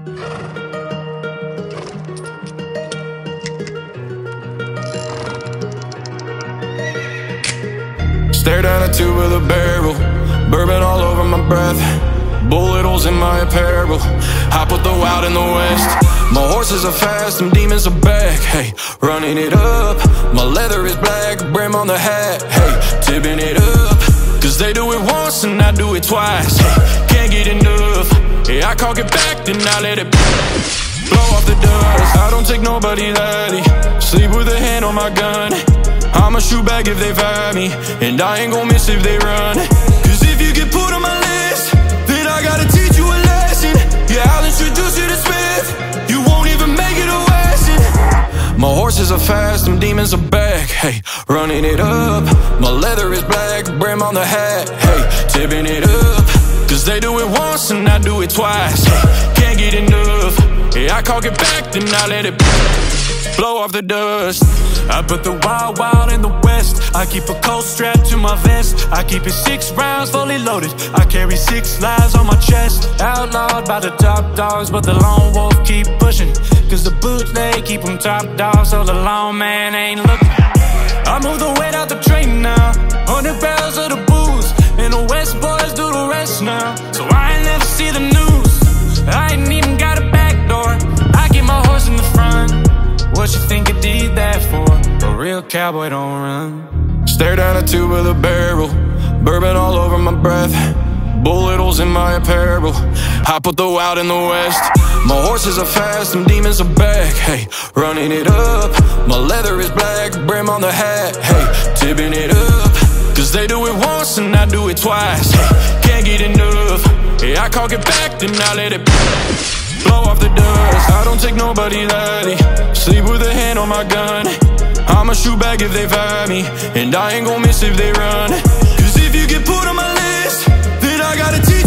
Stare down a tube with a barrel, bourbon all over my breath, bullet holes in my apparel. I put the wild in the west. My horses are fast, them demons are back. Hey, running it up. My leather is black, brim on the hat. Hey, tipping it up. Cause they do it once and I do it twice. Hey, can't get enough. Yeah, I can't get back, then I let it blow off the dust. I don't take nobody lightly. Sleep with a hand on my gun. I'ma shoot back if they find me, and I ain't gon' miss if they run. Cause if you get put on my list, then I gotta teach you a lesson. Yeah, I'll introduce you to Smith. You won't even make it a Wesson. My horses are fast, them demons are back. Hey, running it up. My leather is black, brim on the hat. Hey, tipping it up. Cause they do it once and I do it twice. Hey, can't get enough. Yeah, I can't get back, then I let it blow off the dust. I put the wild, wild in the west. I keep a Colt strapped to my vest. I keep it 6 rounds fully loaded. I carry 6 lives on my chest. Outlawed by the top dogs, but the lone wolf keep pushing. Cause the bootleg keep them top dogs, so the lone man ain't looking. I move the weight out the train now. 100 barrels of the booze, and the West boys do the rest now. So I ain't never see the news. I ain't even got a back door. I keep my horse in the front. What you think I did that for? A real cowboy don't run. Stare down a tube with a barrel, bourbon all over my breath, bullet holes in my apparel. I put the wild in the west. My horses are fast, them demons are back. Hey, running it up. My leather is black, brim on the hat. Hey, tipping it up. Cause they do it once and I do it twice. Hey, can't get enough. Yeah, I can't get back, then I let it blow off the dust. I don't take nobody lightly. Sleep with a hand on my gun. I'ma shoot back if they find me, and I ain't gon' miss if they run. Cause if you get put on my list, then I gotta teach